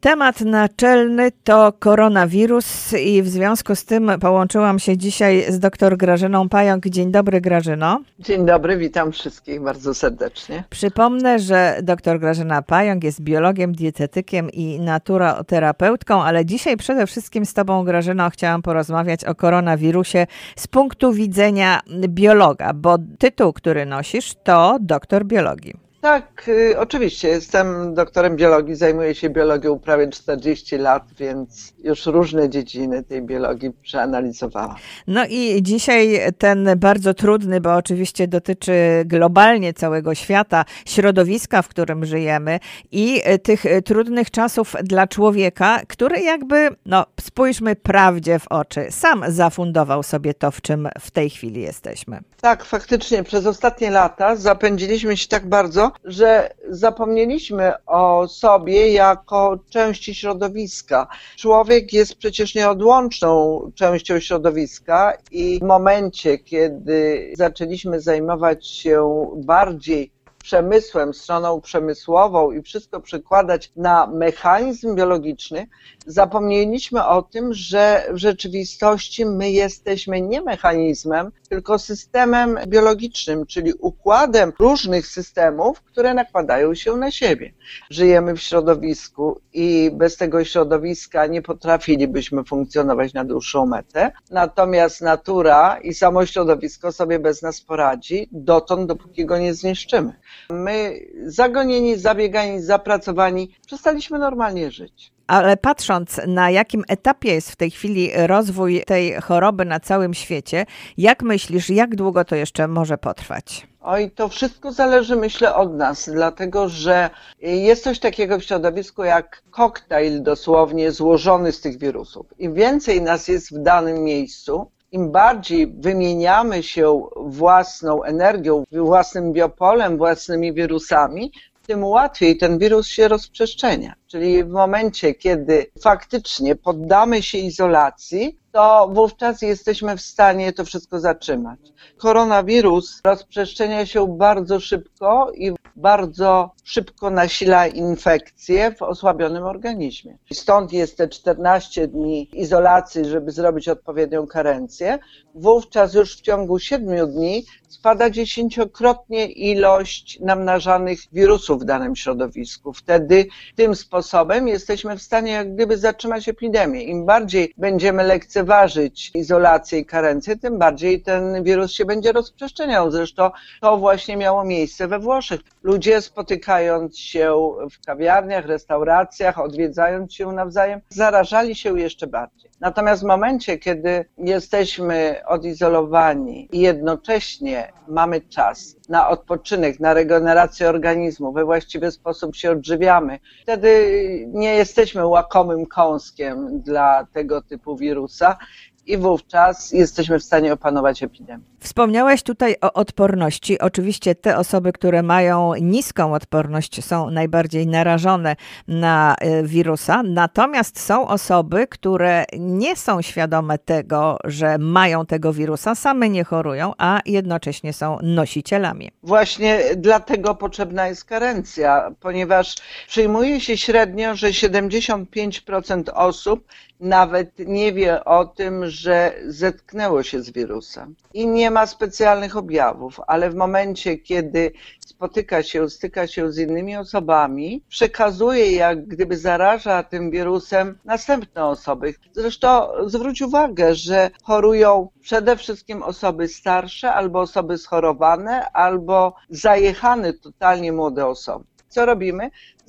Temat naczelny to koronawirus i w związku z tym połączyłam się dzisiaj z dr Grażyną Pająk. Dzień dobry, Grażyno. Dzień dobry, witam wszystkich bardzo serdecznie. Przypomnę, że dr Grażyna Pająk jest biologiem, dietetykiem i naturoterapeutką, ale dzisiaj przede wszystkim z Tobą, Grażyno, chciałam porozmawiać o koronawirusie z punktu widzenia biologa, bo tytuł, który nosisz, to doktor biologii. Tak, oczywiście, jestem doktorem biologii, zajmuję się biologią prawie 40 lat, więc już różne dziedziny tej biologii przeanalizowałam. No i dzisiaj ten bardzo trudny, bo oczywiście dotyczy globalnie całego świata, środowiska, w którym żyjemy i tych trudnych czasów dla człowieka, który jakby, spójrzmy prawdzie w oczy, sam zafundował sobie to, w czym w tej chwili jesteśmy. Tak, faktycznie przez ostatnie lata zapędziliśmy się tak bardzo, że zapomnieliśmy o sobie jako części środowiska. Człowiek jest przecież nieodłączną częścią środowiska i w momencie, kiedy zaczęliśmy zajmować się bardziej przemysłem, stroną przemysłową i wszystko przekładać na mechanizm biologiczny, zapomnieliśmy o tym, że w rzeczywistości my jesteśmy nie mechanizmem, tylko systemem biologicznym, czyli układem różnych systemów, które nakładają się na siebie. Żyjemy w środowisku i bez tego środowiska nie potrafilibyśmy funkcjonować na dłuższą metę, natomiast natura i samo środowisko sobie bez nas poradzi dotąd, dopóki go nie zniszczymy. My zagonieni, zabiegani, zapracowani, przestaliśmy normalnie żyć. Ale patrząc, na jakim etapie jest w tej chwili rozwój tej choroby na całym świecie, jak myślisz, jak długo to jeszcze może potrwać? Oj, to wszystko zależy, myślę, od nas, dlatego że jest coś takiego w środowisku jak koktajl dosłownie złożony z tych wirusów. Im więcej nas jest w danym miejscu, im bardziej wymieniamy się własną energią, własnym biopolem, własnymi wirusami, tym łatwiej ten wirus się rozprzestrzenia. Czyli w momencie, kiedy faktycznie poddamy się izolacji, to wówczas jesteśmy w stanie to wszystko zatrzymać. Koronawirus rozprzestrzenia się bardzo szybko i bardzo szybko nasila infekcje w osłabionym organizmie. Stąd jest te 14 dni izolacji, żeby zrobić odpowiednią karencję. Wówczas już w ciągu 7 dni spada 10-krotnie ilość namnażanych wirusów w danym środowisku. Wtedy tym sposobem jesteśmy w stanie jak gdyby zatrzymać epidemię. Im bardziej będziemy lekceważyć izolację i karencję, tym bardziej ten wirus się będzie rozprzestrzeniał. Zresztą to właśnie miało miejsce we Włoszech. Ludzie spotykając się w kawiarniach, restauracjach, odwiedzając się nawzajem, zarażali się jeszcze bardziej. Natomiast w momencie, kiedy jesteśmy odizolowani i jednocześnie mamy czas na odpoczynek, na regenerację organizmu, we właściwy sposób się odżywiamy, wtedy nie jesteśmy łakomym kąskiem dla tego typu wirusa i wówczas jesteśmy w stanie opanować epidemię. Wspomniałaś tutaj o odporności. Oczywiście te osoby, które mają niską odporność, są najbardziej narażone na wirusa. Natomiast są osoby, które nie są świadome tego, że mają tego wirusa, same nie chorują, a jednocześnie są nosicielami. Właśnie dlatego potrzebna jest karencja, ponieważ przyjmuje się średnio, że 75% osób nawet nie wie o tym, że zetknęło się z wirusem i nie ma specjalnych objawów, ale w momencie, kiedy styka się z innymi osobami, przekazuje, jak gdyby zaraża tym wirusem następne osoby. Zresztą zwróć uwagę, że chorują przede wszystkim osoby starsze, albo osoby schorowane, albo zajechane totalnie młode osoby. Co robimy?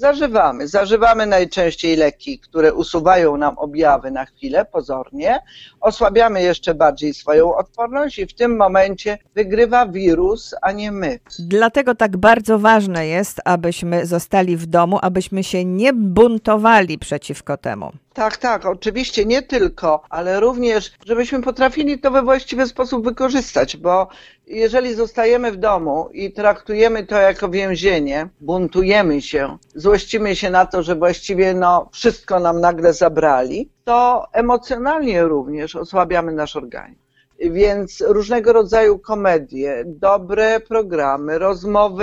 Zażywamy najczęściej leki, które usuwają nam objawy na chwilę, pozornie. Osłabiamy jeszcze bardziej swoją odporność i w tym momencie wygrywa wirus, a nie my. Dlatego tak bardzo ważne jest, abyśmy zostali w domu, abyśmy się nie buntowali przeciwko temu. Tak, oczywiście nie tylko, ale również, żebyśmy potrafili to we właściwy sposób wykorzystać, bo jeżeli zostajemy w domu i traktujemy to jako więzienie, buntujemy się, złościmy się na to, że właściwie wszystko nam nagle zabrali, to emocjonalnie również osłabiamy nasz organizm. Więc różnego rodzaju komedie, dobre programy, rozmowy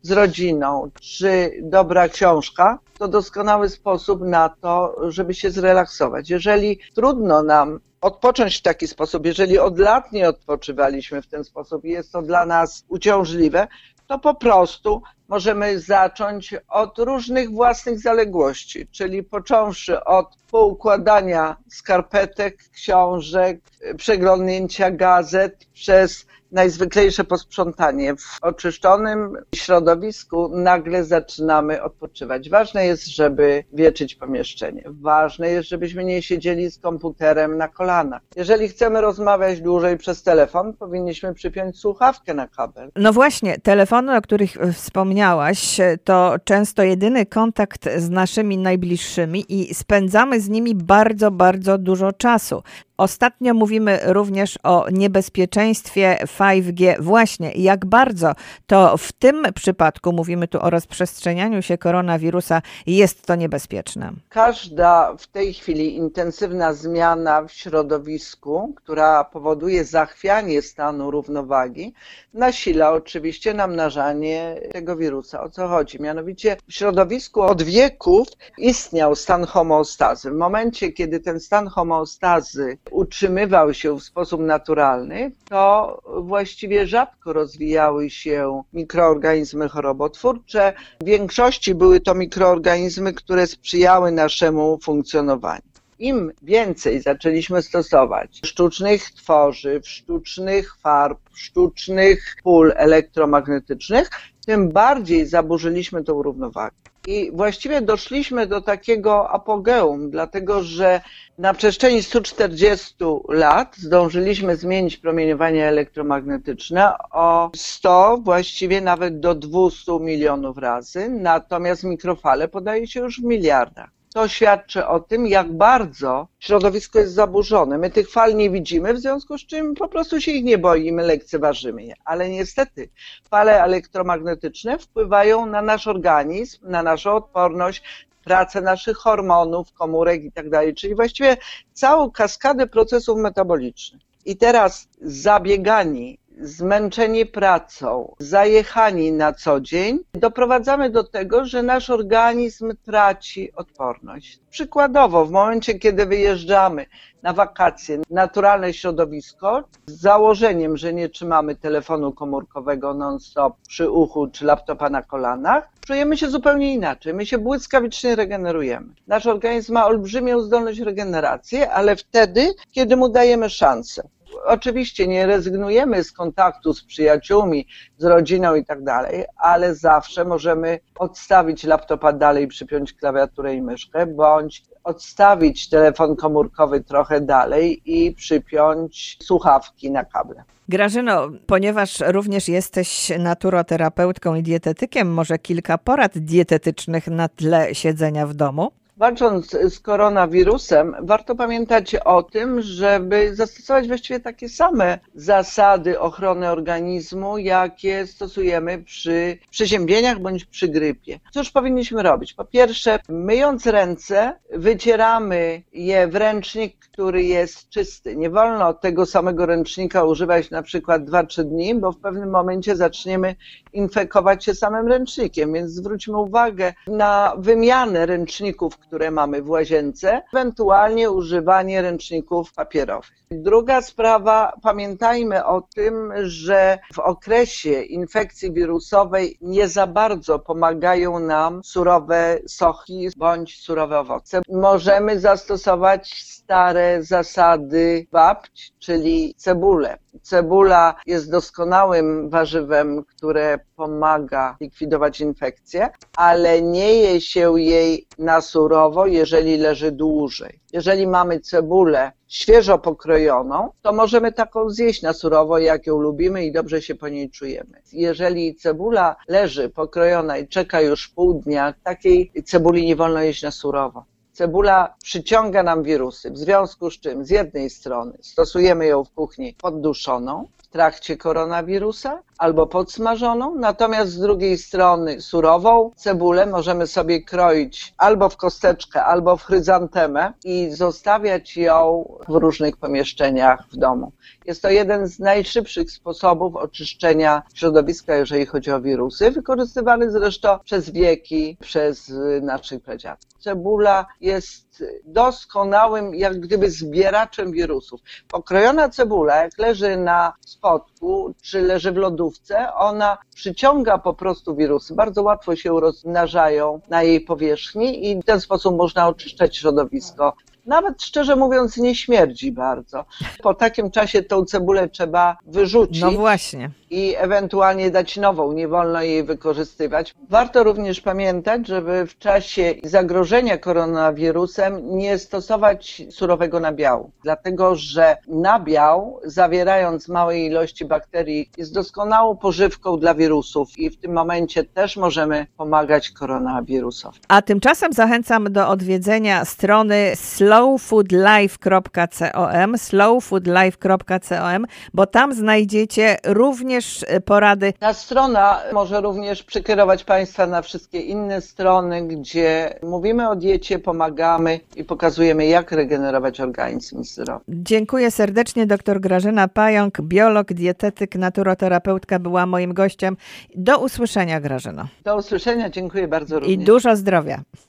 z rodziną, czy dobra książka, to doskonały sposób na to, żeby się zrelaksować. Jeżeli trudno nam odpocząć w taki sposób, jeżeli od lat nie odpoczywaliśmy w ten sposób i jest to dla nas uciążliwe, to po prostu możemy zacząć od różnych własnych zaległości, czyli począwszy od poukładania skarpetek, książek, przeglądnięcia gazet, przez najzwyklejsze posprzątanie. W oczyszczonym środowisku nagle zaczynamy odpoczywać. Ważne jest, żeby wietrzyć pomieszczenie. Ważne jest, żebyśmy nie siedzieli z komputerem na kolanach. Jeżeli chcemy rozmawiać dłużej przez telefon, powinniśmy przypiąć słuchawkę na kabel. No właśnie, telefony, o których wspomniałaś, to często jedyny kontakt z naszymi najbliższymi i spędzamy z nimi bardzo, bardzo dużo czasu. Ostatnio mówimy również o niebezpieczeństwie 5G. Właśnie, jak bardzo to w tym przypadku, mówimy tu o rozprzestrzenianiu się koronawirusa, jest to niebezpieczne? Każda w tej chwili intensywna zmiana w środowisku, która powoduje zachwianie stanu równowagi, nasila oczywiście namnażanie tego wirusa. O co chodzi? Mianowicie w środowisku od wieków istniał stan homeostazy. W momencie, kiedy ten stan homeostazy utrzymywał się w sposób naturalny, to właściwie rzadko rozwijały się mikroorganizmy chorobotwórcze. W większości były to mikroorganizmy, które sprzyjały naszemu funkcjonowaniu. Im więcej zaczęliśmy stosować sztucznych tworzyw, sztucznych farb, sztucznych pól elektromagnetycznych, tym bardziej zaburzyliśmy tą równowagę. I właściwie doszliśmy do takiego apogeum, dlatego że na przestrzeni 140 lat zdążyliśmy zmienić promieniowanie elektromagnetyczne o 100, właściwie nawet do 200 milionów razy, natomiast mikrofale podaje się już w miliardach. To świadczy o tym, jak bardzo środowisko jest zaburzone. My tych fal nie widzimy, w związku z czym po prostu się ich nie boimy, lekceważymy je. Ale niestety fale elektromagnetyczne wpływają na nasz organizm, na naszą odporność, pracę naszych hormonów, komórek i tak dalej, czyli właściwie całą kaskadę procesów metabolicznych. I teraz zabiegani, zmęczeni pracą, zajechani na co dzień, doprowadzamy do tego, że nasz organizm traci odporność. Przykładowo, w momencie, kiedy wyjeżdżamy na wakacje, naturalne środowisko, z założeniem, że nie trzymamy telefonu komórkowego non-stop przy uchu czy laptopa na kolanach, czujemy się zupełnie inaczej. My się błyskawicznie regenerujemy. Nasz organizm ma olbrzymią zdolność regeneracji, ale wtedy, kiedy mu dajemy szansę. Oczywiście nie rezygnujemy z kontaktu z przyjaciółmi, z rodziną i tak dalej, ale zawsze możemy odstawić laptopa dalej, przypiąć klawiaturę i myszkę, bądź odstawić telefon komórkowy trochę dalej i przypiąć słuchawki na kable. Grażyno, ponieważ również jesteś naturoterapeutką i dietetykiem, może kilka porad dietetycznych na tle siedzenia w domu? Walcząc z koronawirusem, warto pamiętać o tym, żeby zastosować właściwie takie same zasady ochrony organizmu, jakie stosujemy przy przeziębieniach bądź przy grypie. Cóż powinniśmy robić? Po pierwsze, myjąc ręce, wycieramy je w ręcznik, który jest czysty. Nie wolno tego samego ręcznika używać na przykład 2-3 dni, bo w pewnym momencie zaczniemy infekować się samym ręcznikiem, więc zwróćmy uwagę na wymianę ręczników, które mamy w łazience, ewentualnie używanie ręczników papierowych. Druga sprawa, pamiętajmy o tym, że w okresie infekcji wirusowej nie za bardzo pomagają nam surowe soki bądź surowe owoce. Możemy zastosować stare zasady babć, czyli cebulę. Cebula jest doskonałym warzywem, które pomaga likwidować infekcję, ale nie je się jej na surowo, jeżeli leży dłużej. Jeżeli mamy cebulę świeżo pokrojoną, to możemy taką zjeść na surowo, jak ją lubimy i dobrze się po niej czujemy. Jeżeli cebula leży pokrojona i czeka już pół dnia, takiej cebuli nie wolno jeść na surowo. Cebula przyciąga nam wirusy, w związku z czym z jednej strony stosujemy ją w kuchni podduszoną w trakcie koronawirusa, albo podsmażoną, natomiast z drugiej strony surową cebulę możemy sobie kroić albo w kosteczkę, albo w chryzantemę i zostawiać ją w różnych pomieszczeniach w domu. Jest to jeden z najszybszych sposobów oczyszczenia środowiska, jeżeli chodzi o wirusy, wykorzystywany zresztą przez wieki przez naszych pradziadów. Cebula jest doskonałym, jak gdyby zbieraczem wirusów. Pokrojona cebula, jak leży na spodku, czy leży w lodówce, ona przyciąga po prostu wirusy. Bardzo łatwo się rozmnażają na jej powierzchni i w ten sposób można oczyszczać środowisko. Nawet szczerze mówiąc nie śmierdzi bardzo. Po takim czasie tą cebulę trzeba wyrzucić. No właśnie. I ewentualnie dać nową, nie wolno jej wykorzystywać. Warto również pamiętać, żeby w czasie zagrożenia koronawirusem nie stosować surowego nabiału, dlatego że nabiał, zawierając małe ilości bakterii, jest doskonałą pożywką dla wirusów i w tym momencie też możemy pomagać koronawirusowi. A tymczasem zachęcam do odwiedzenia strony slowfoodlife.com, bo tam znajdziecie również porady. Ta strona może również przekierować Państwa na wszystkie inne strony, gdzie mówimy o diecie, pomagamy i pokazujemy, jak regenerować organizm zdrowy. Dziękuję serdecznie. Dr Grażyna Pająk, biolog, dietetyk, naturoterapeutka była moim gościem. Do usłyszenia, Grażyno. Do usłyszenia, dziękuję bardzo również. I dużo zdrowia.